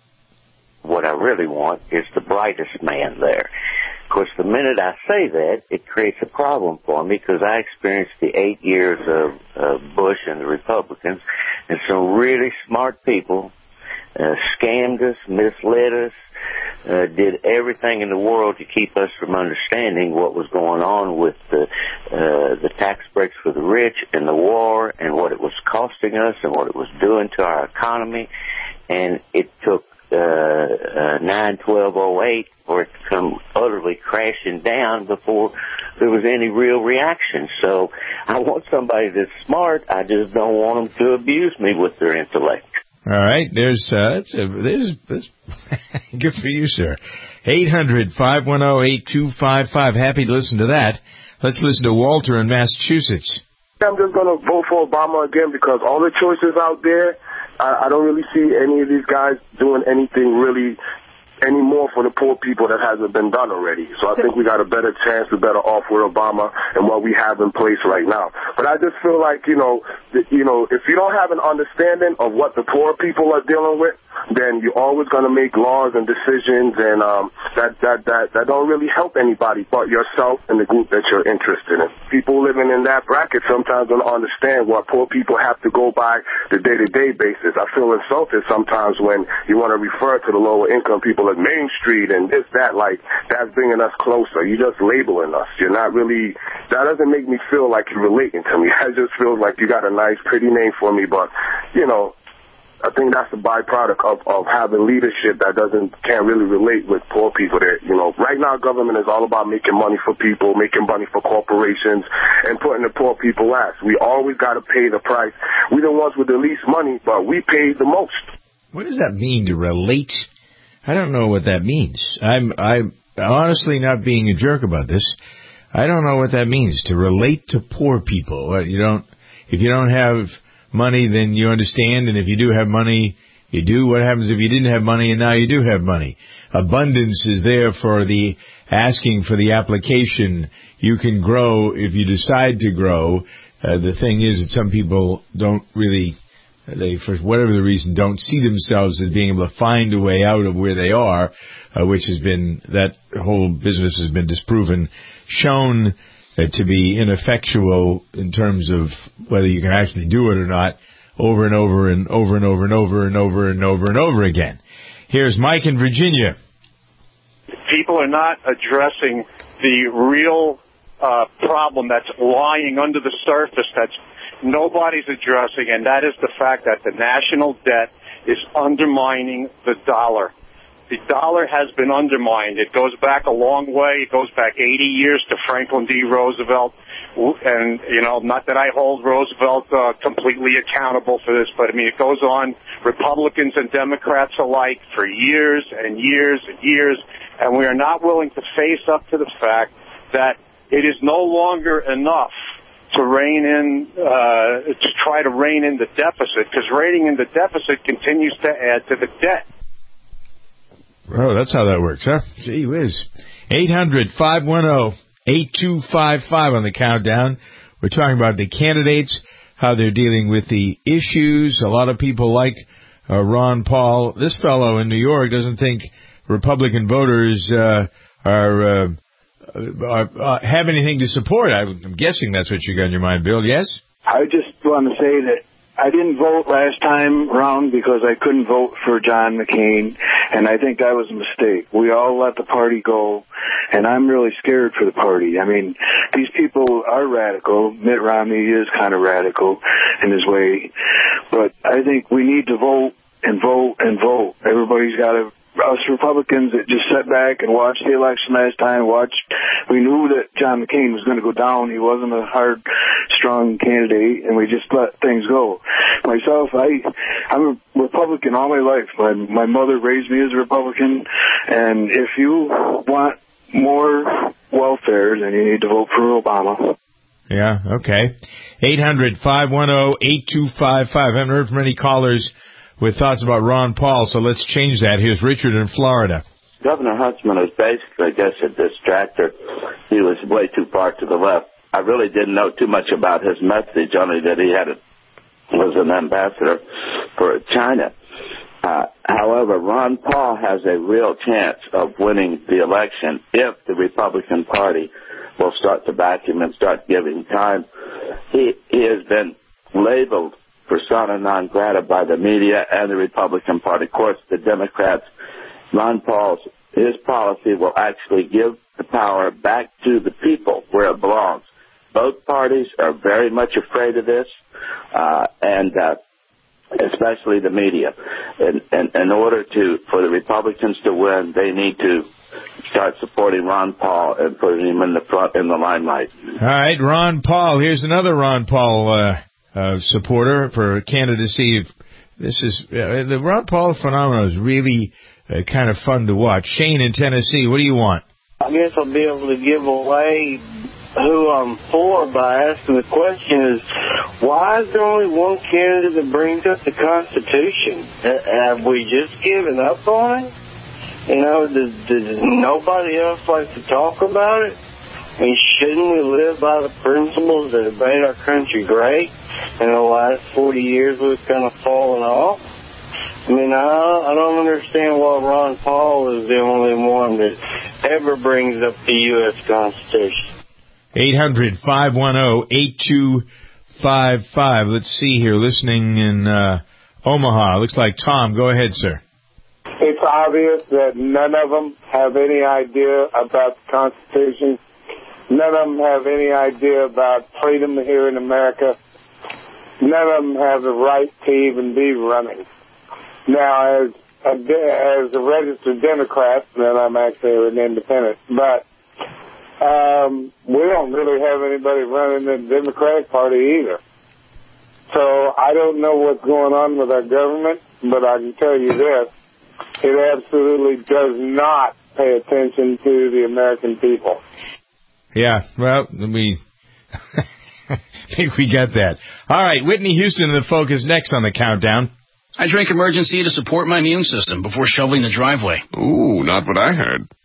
What I really want is the brightest man there. Of course, the minute I say that, it creates a problem for me because I experienced the eight years of uh, Bush and the Republicans, and some really smart people uh, scammed us, misled us, uh, did everything in the world to keep us from understanding what was going on with the, uh, the tax breaks for the rich and the war and what it was costing us and what it was doing to our economy. And it took Uh, uh, nine twelve oh eight for it to come utterly crashing down before there was any real reaction. So I want somebody that's smart. I just don't want them to abuse me with their intellect. All right, there's uh, that's, uh, there's, that's good for you, sir. eight hundred, five one zero, eight two five five. Happy to listen to that. Let's listen to Walter in Massachusetts. I'm just going to vote for Obama again because all the choices out there, I, I don't really see any of these guys doing anything really anymore for the poor people that hasn't been done already. So I think we got a better chance, we're better off with Obama and what we have in place right now. But I just feel like, you know, that, you know, if you don't have an understanding of what the poor people are dealing with, then you're always going to make laws and decisions and um, that, that, that, that don't really help anybody but yourself and the group that you're interested in. People living in that bracket sometimes don't understand what poor people have to go by the day-to-day basis. I feel insulted sometimes when you want to refer to the lower income people as Main Street and this, that, like, that's bringing us closer. You're just labeling us. You're not really, that doesn't make me feel like you're relating to me. I just feel like you got a nice, pretty name for me, but, you know, I think that's the byproduct of, of having leadership that doesn't, can't really relate with poor people that, you know, right now government is all about making money for people, making money for corporations, and putting the poor people last. We always got to pay the price. We the ones with the least money, but we pay the most. What does that mean to relate? I don't know what that means. I'm, I'm honestly not being a jerk about this. I don't know what that means, to relate to poor people. You don't, if you don't have money, then you understand, and if you do have money, you do. What happens if you didn't have money and now you do have money? Abundance is there for the asking for the application. You can grow if you decide to grow. Uh, the thing is that some people don't really they, for whatever the reason, don't see themselves as being able to find a way out of where they are, uh, which has been, that whole business has been disproven, shown uh, to be ineffectual in terms of whether you can actually do it or not, over and over and over and over and over and over and over and over again. Here's Mike in Virginia. People are not addressing the real uh, problem that's lying under the surface that's nobody's addressing, and that is the fact that the national debt is undermining the dollar. The dollar has been undermined. It goes back a long way. It goes back eighty years to Franklin D. Roosevelt. And, you know, not that I hold Roosevelt uh, completely accountable for this, but, I mean, it goes on, Republicans and Democrats alike, for years and years and years, and we are not willing to face up to the fact that it is no longer enough to rein in, uh, to try to rein in the deficit, because reining in the deficit continues to add to the debt. Oh, that's how that works, huh? Gee whiz. eight hundred, five one zero, eight two five five on the countdown. We're talking about the candidates, how they're dealing with the issues. A lot of people like uh, Ron Paul. This fellow in New York doesn't think Republican voters uh, are, uh, are uh, have anything to support. I'm guessing that's what you got in your mind, Bill. Yes? I just want to say that I didn't vote last time round because I couldn't vote for John McCain, and I think that was a mistake. We all let the party go, and I'm really scared for the party. I mean, these people are radical. Mitt Romney is kind of radical in his way, but I think we need to vote and vote and vote. Everybody's got to. Us Republicans that just sat back and watched the election last time, watched, we knew that John McCain was going to go down. He wasn't a hard, strong candidate, and we just let things go. Myself, I, I'm a Republican all my life. My, my mother raised me as a Republican, and if you want more welfare, then you need to vote for Obama. Yeah, okay. eight hundred, five one zero, eight two five five. I haven't heard from any callers with thoughts about Ron Paul, so let's change that. Here's Richard in Florida. Governor Huntsman was basically, I guess, a distractor. He was way too far to the left. I really didn't know too much about his message, only that he had a, was an ambassador for China. Uh, however, Ron Paul has a real chance of winning the election if the Republican Party will start to back him and start giving time. He, he has been labeled persona non grata by the media and the Republican Party. Of course, the Democrats, Ron Paul's, his policy will actually give the power back to the people where it belongs. Both parties are very much afraid of this, uh, and uh, especially the media. In, in, in order to for the Republicans to win, they need to start supporting Ron Paul and putting him in the front, in the limelight. All right, Ron Paul. Here's another Ron Paul uh Uh, supporter for candidacy. This is uh, the Ron Paul phenomenon is really uh, kind of fun to watch. Shane in Tennessee, what do you want? I guess I'll be able to give away who I'm for by asking the question is, why is there only one candidate that brings up the Constitution? Have we just given up on it? You know, does, does nobody else like to talk about it? I mean, shouldn't we live by the principles that have made our country great? In the last forty years, we've kind of fallen off. I mean, I, I don't understand why Ron Paul is the only one that ever brings up the U S Constitution. eight hundred, five one zero, eight two five five. Let's see here. Listening in uh, Omaha. Looks like Tom. Go ahead, sir. It's obvious that none of them have any idea about the Constitution. None of them have any idea about freedom here in America. None of them have the right to even be running. Now, as a, as a registered Democrat, then I'm actually an independent, but um, we don't really have anybody running the Democratic Party either. So I don't know what's going on with our government, but I can tell you this, it absolutely does not pay attention to the American people. Yeah, well, we think we got that. All right, Whitney Houston in the Focus next on the countdown. I drink Emergency to support my immune system before shoveling the driveway. Ooh, not what I heard.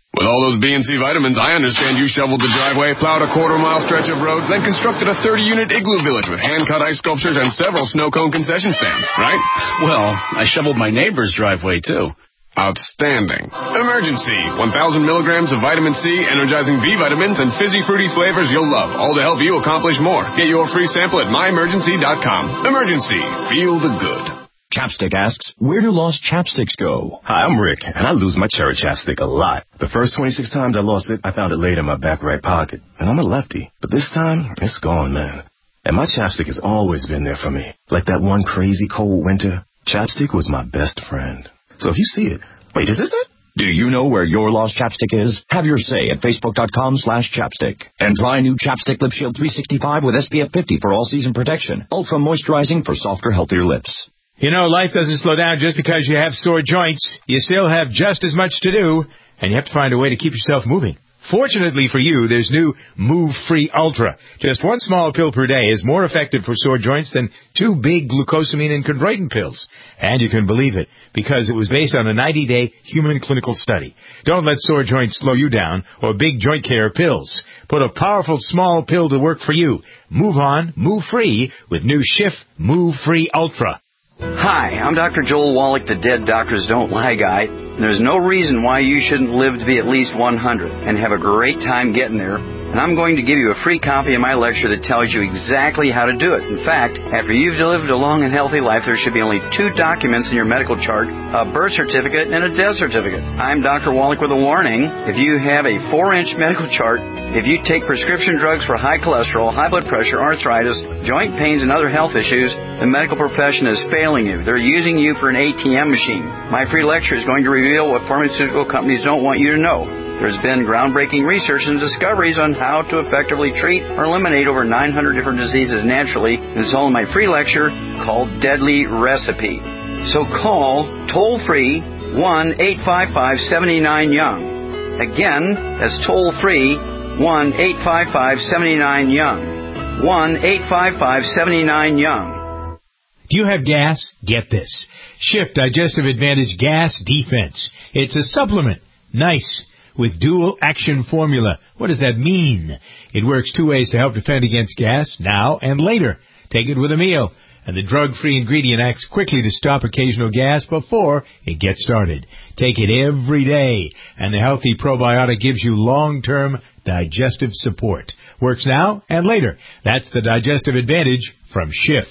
With all those B and C vitamins, I understand you shoveled the driveway, plowed a quarter-mile stretch of road, then constructed a thirty-unit igloo village with hand-cut ice sculptures and several snow cone concession stands, right? Well, I shoveled my neighbor's driveway, too. Outstanding. Emergency. one thousand milligrams of vitamin C, energizing B vitamins, and fizzy fruity flavors you'll love, all to help you accomplish more. Get your free sample at my emergency dot com. Emergency. Feel the good. Chapstick asks, where do lost chapsticks go? Hi, I'm Rick, and I lose my cherry chapstick a lot. The first twenty-six times I lost it, I found it laid in my back right pocket. And I'm a lefty. But this time, it's gone, man. And my chapstick has always been there for me. Like that one crazy cold winter, chapstick was my best friend. So if you see it, wait, is this it? Do you know where your lost chapstick is? Have your say at facebook.com slash chapstick. And try new Chapstick Lip Shield three sixty-five with S P F fifty for all-season protection. Ultra moisturizing for softer, healthier lips. You know, life doesn't slow down just because you have sore joints. You still have just as much to do, and you have to find a way to keep yourself moving. Fortunately for you, there's new Move Free Ultra. Just one small pill per day is more effective for sore joints than two big glucosamine and chondroitin pills. And you can believe it, because it was based on a ninety-day human clinical study. Don't let sore joints slow you down or big joint care pills. Put a powerful small pill to work for you. Move on, move free with new Schiff Move Free Ultra. Hi, I'm Doctor Joel Wallach, the Dead Doctors Don't Lie guy. And there's no reason why you shouldn't live to be at least one hundred and have a great time getting there. And I'm going to give you a free copy of my lecture that tells you exactly how to do it. In fact, after you've lived a long and healthy life, there should be only two documents in your medical chart, a birth certificate and a death certificate. I'm Doctor Wallach with a warning. If you have a four-inch medical chart, if you take prescription drugs for high cholesterol, high blood pressure, arthritis, joint pains, and other health issues, the medical profession is failing you. They're using you for an A T M machine. My free lecture is going to reveal what pharmaceutical companies don't want you to know. There's been groundbreaking research and discoveries on how to effectively treat or eliminate over nine hundred different diseases naturally, and it's all in my free lecture called Deadly Recipe. So call toll-free one eight five five, seven nine, young. Again, that's toll-free one eight five five, seven nine, young. one eight five five, seven nine, young. Do you have gas? Get this. Schiff Digestive Advantage Gas Defense. It's a supplement. Nice. With dual action formula. What does that mean? It works two ways to help defend against gas, now and later. Take it with a meal, and the drug-free ingredient acts quickly to stop occasional gas before it gets started. Take it every day, and the healthy probiotic gives you long-term digestive support. Works now and later. That's the Digestive Advantage from Schiff.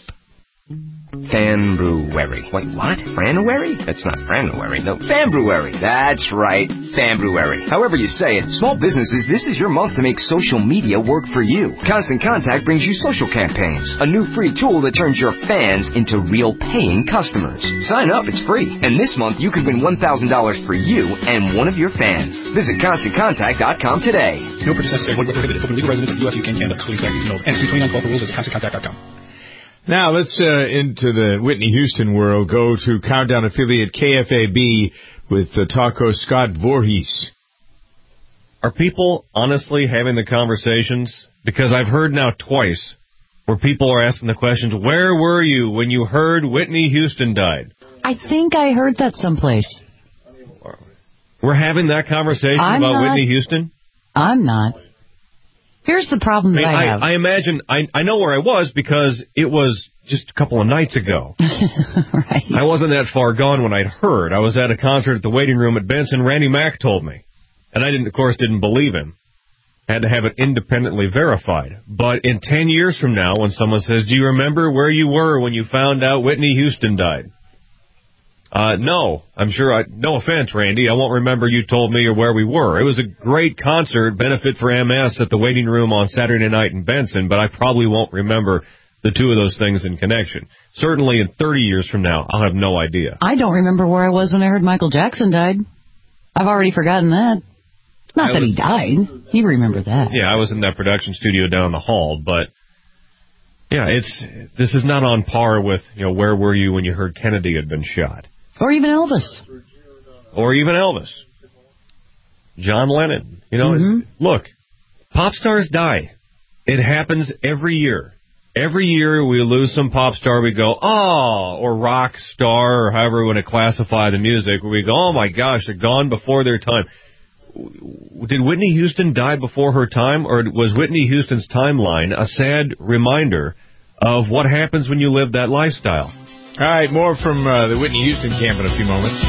Fambruary. Wait, what? Franuary? That's not Franuary. No, Fambruary. That's right, Fambruary. However you say it, small businesses, this is your month to make social media work for you. Constant Contact brings you social campaigns, a new free tool that turns your fans into real paying customers. Sign up, it's free. And this month you can win one thousand dollars for you and one of your fans. Visit Constant Contact dot com today. No purchase necessary. Void where prohibited. For legal residents of the U S, U K, and Canada. Excluding taxes. No. N C twenty-nine call for rules is Constant Contact dot com. Now, let's uh, into the Whitney Houston world. Go to Countdown affiliate K F A B with uh, Taco Scott Voorhees. Are people honestly having the conversations? Because I've heard now twice where people are asking the questions, where were you when you heard Whitney Houston died? I think I heard that someplace. We're having that conversation I'm about not. Whitney Houston? I'm not. Here's the problem that I, mean, I I have. I imagine, I, I know where I was because it was just a couple of nights ago. Right. I wasn't that far gone when I'd heard. I was at a concert at the waiting room at Benson. Randy Mack told me. And I, didn't, of course, didn't believe him. I had to have it independently verified. But in ten years from now, when someone says, do you remember where you were when you found out Whitney Houston died? Uh, no, I'm sure I, no offense, Randy, I won't remember you told me or where we were. It was a great concert, benefit for M S at the waiting room on Saturday night in Benson, but I probably won't remember the two of those things in connection. Certainly in thirty years from now, I'll have no idea. I don't remember where I was when I heard Michael Jackson died. I've already forgotten that. It's not I that was, he died. You remember that. Yeah, I was in that production studio down the hall, but yeah, it's, this is not on par with, you know, where were you when you heard Kennedy had been shot? Or even Elvis. Or even Elvis. John Lennon. You know, mm-hmm. it's, look, pop stars die. It happens every year. Every year we lose some pop star, we go, oh, or rock star, or however we want to classify the music, where we go, oh my gosh, they're gone before their time. did Whitney Houston die before her time, or was Whitney Houston's timeline a sad reminder of what happens when you live that lifestyle? All right, more from uh, the Whitney Houston camp in a few moments.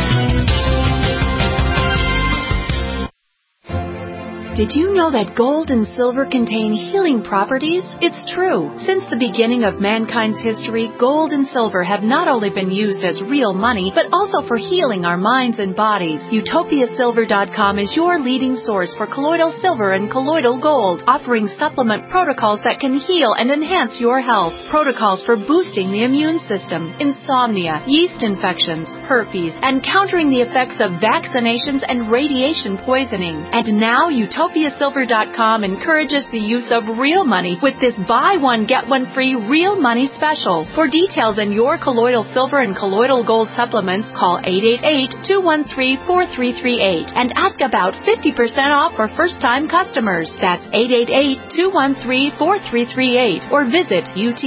Did you know that gold and silver contain healing properties? It's true. Since the beginning of mankind's history, gold and silver have not only been used as real money, but also for healing our minds and bodies. Utopia Silver dot com is your leading source for colloidal silver and colloidal gold, offering supplement protocols that can heal and enhance your health. Protocols for boosting the immune system, insomnia, yeast infections, herpes, and countering the effects of vaccinations and radiation poisoning. And now Utopia Utopia Silver dot com encourages the use of real money with this buy one, get one free real money special. For details on your colloidal silver and colloidal gold supplements, call eight eight eight, two one three, four three three eight and ask about fifty percent off for first-time customers. That's eight eight eight, two one three, four three three eight or visit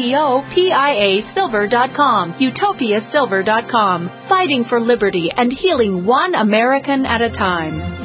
Utopia Silver dot com. Utopia Silver dot com. Fighting for liberty and healing one American at a time.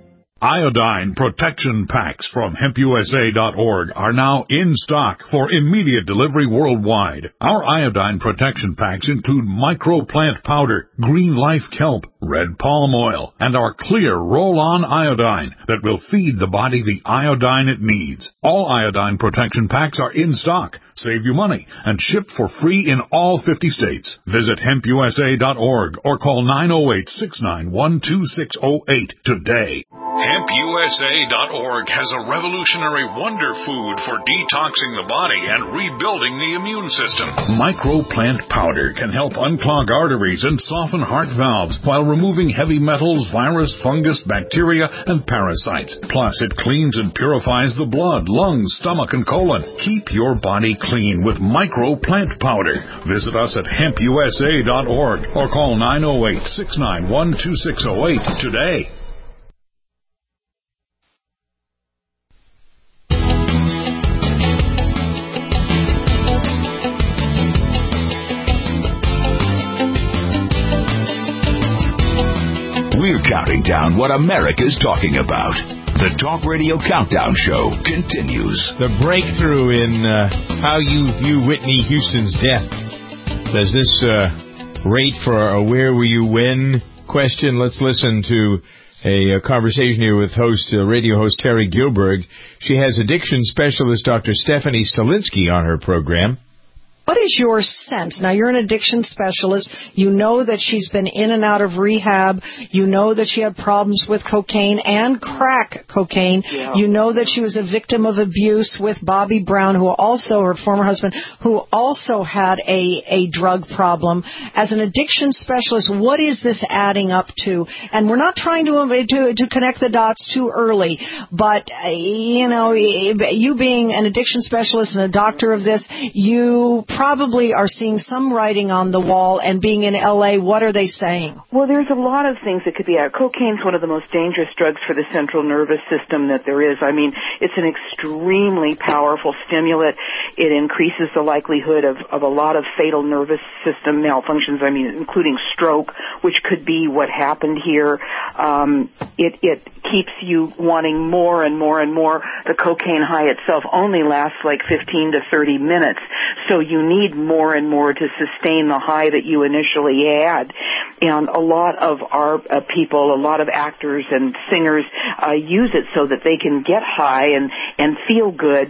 Iodine protection packs from hemp U S A dot org are now in stock for immediate delivery worldwide. Our iodine protection packs include microplant powder, green life kelp, red palm oil, and our clear roll-on iodine that will feed the body the iodine it needs. All iodine protection packs are in stock, save you money, and shipped for free in all fifty states. Visit hemp U S A dot org or call nine oh eight, six nine one, two six oh eight today. hemp U S A dot org has a revolutionary wonder food for detoxing the body and rebuilding the immune system. Microplant powder can help unclog arteries and soften heart valves while removing heavy metals, virus, fungus, bacteria, and parasites. Plus, it cleans and purifies the blood, lungs, stomach, and colon. Keep your body clean with Microplant powder. Visit us at hemp U S A dot org or call nine oh eight, six nine one, two six oh eight today. We're counting down what America's talking about. The Talk Radio Countdown Show continues. The breakthrough in uh, how you view Whitney Houston's death. Does this uh, rate for a where will you win question? Let's listen to a, a conversation here with host, uh, radio host Terry Gilberg. She has addiction specialist Doctor Stephanie Stalinsky on her program. What is your sense? Now, you're an addiction specialist. You know that she's been in and out of rehab. You know that she had problems with cocaine and crack cocaine. Yeah. You know that she was a victim of abuse with Bobby Brown, who also, her former husband, who also had a, a drug problem. As an addiction specialist, what is this adding up to? And we're not trying to, to, to connect the dots too early, but, you know, you being an addiction specialist and a doctor of this, you probably are seeing some writing on the wall, and being in L A, what are they saying? Well, there's a lot of things that could be out. Cocaine's one of the most dangerous drugs for the central nervous system that there is. I mean, it's an extremely powerful stimulant. It increases the likelihood of, of a lot of fatal nervous system malfunctions, I mean, including stroke, which could be what happened here. Um, it, it keeps you wanting more and more and more. The cocaine high itself only lasts like fifteen to thirty minutes, so you need more and more to sustain the high that you initially had. And a lot of our uh, people, a lot of actors and singers uh, use it so that they can get high and, and feel good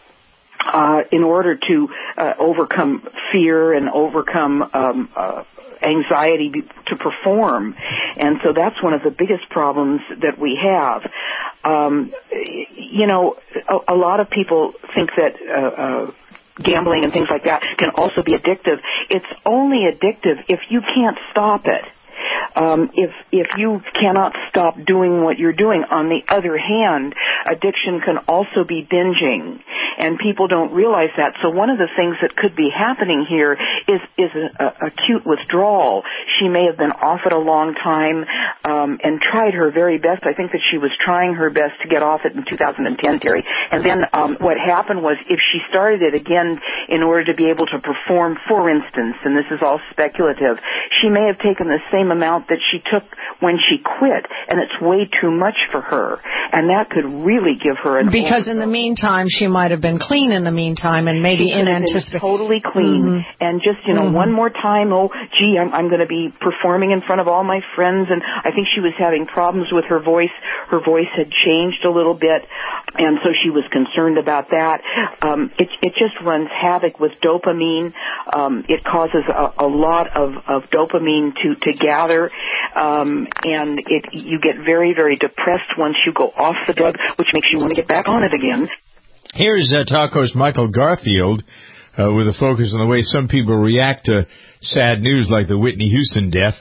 uh, in order to uh, overcome fear and overcome um, uh, anxiety to perform. And so that's one of the biggest problems that we have. Um, you know, a, a lot of people think that uh, uh, gambling and things like that can also be addictive. It's only addictive if you can't stop it. Um, if if you cannot stop doing what you're doing. On the other hand, addiction can also be binging, and people don't realize that. So one of the things that could be happening here is is a, a acute withdrawal. She may have been off it a long time um, and tried her very best. I think that she was trying her best to get off it in two thousand ten, Terry. And then um, what happened was, if she started it again in order to be able to perform, for instance, and this is all speculative, she may have taken the same amount that she took when she quit, and it's way too much for her. And that could really give her an Because overdose. In the meantime, she might have been clean in the meantime, and maybe she in anticipation. Totally clean. Mm-hmm. And just, you know, mm-hmm. one more time, oh, gee, I'm, I'm going to be performing in front of all my friends. And I think she was having problems with her voice. Her voice had changed a little bit, and so she was concerned about that. Um, it, it just runs havoc with dopamine. Um, it causes a, a lot of, of dopamine to, to gather, um, and it, you get very, very depressed once you go off the drug, which makes you want to get back on it again. Here's uh, talk host Michael Garfield uh, with a focus on the way some people react to sad news like the Whitney Houston death.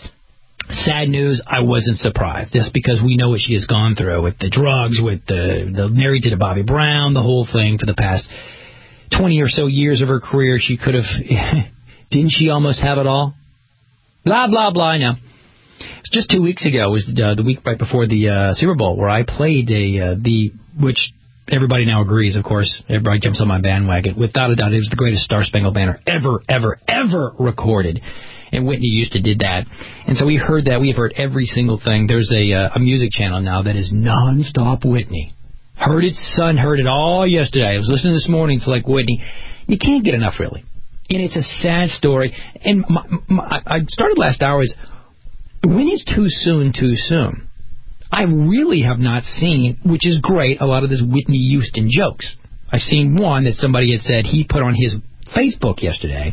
Sad news, I wasn't surprised, just because we know what she has gone through with the drugs, with the, the married to the Bobby Brown, the whole thing for the past twenty or so years of her career. She could have, didn't she almost have it all? Blah, blah, blah, now. It's just two weeks ago, was uh, the week right before the uh, Super Bowl, where I played a uh, the, which everybody now agrees, of course, everybody jumps on my bandwagon. Without a doubt, it was the greatest Star Spangled Banner ever, ever, ever recorded. And Whitney Houston did that. And so we heard that. We've heard every single thing. There's a uh, a music channel now that is nonstop Whitney. Heard it, son, heard it all yesterday. I was listening this morning to, like, Whitney. You can't get enough, really. And it's a sad story. And my, my, I started last hour is, when is too soon too soon? I really have not seen, which is great, a lot of this Whitney Houston jokes. I've seen one that somebody had said he put on his Facebook yesterday.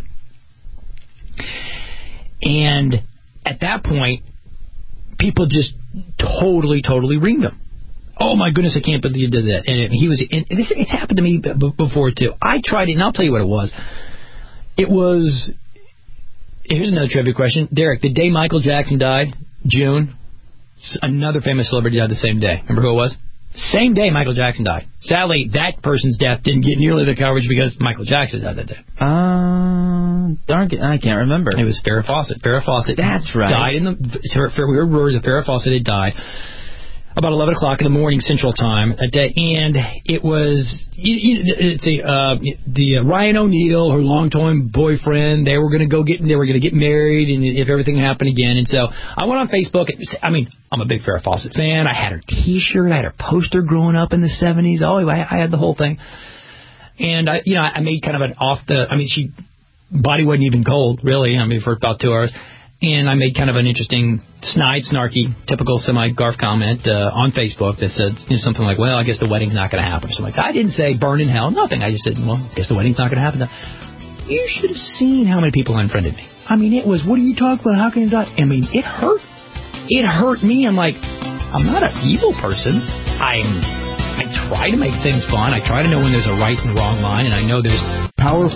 And at that point, people just totally, totally reamed him. Oh, my goodness, I can't believe you did that. And he was, and this, it's happened to me b- before, too. I tried it, and I'll tell you what it was. It was, here's another trivia question. Derek, the day Michael Jackson died, June, another famous celebrity died the same day. Remember who it was? Same day Michael Jackson died. Sadly, that person's death didn't get nearly the coverage because Michael Jackson died that day. Uh, darn it, I can't remember. It was Farrah Fawcett. Farrah Fawcett. That's right. Died in the. We heard words that Farrah Fawcett had died about eleven o'clock in the morning Central Time that day, and it was you, you, it's a uh, the uh, Ryan O'Neal, her longtime boyfriend. They were going to go get they were going to get married, and if everything happened again. And so I went on Facebook. And, I mean, I'm a big Farrah Fawcett fan. I had her T-shirt, I had her poster growing up in the seventies. Oh, I, I had the whole thing. And I, you know, I made kind of an off the. I mean, she body wasn't even cold, really. I mean, for about two hours. And I made kind of an interesting, snide, snarky, typical semi-Garf comment uh, on Facebook that said you know, something like, well, I guess the wedding's not going to happen. So I'm like, I didn't say burn in hell, nothing. I just said, well, I guess the wedding's not going to happen. You should have seen how many people unfriended me. I mean, it was, what are you talking about? How can you die? I mean, it hurt. It hurt me. I'm like, I'm not an evil person. I'm, I try to make things fun. I try to know when there's a right and wrong line, and I know there's powerful.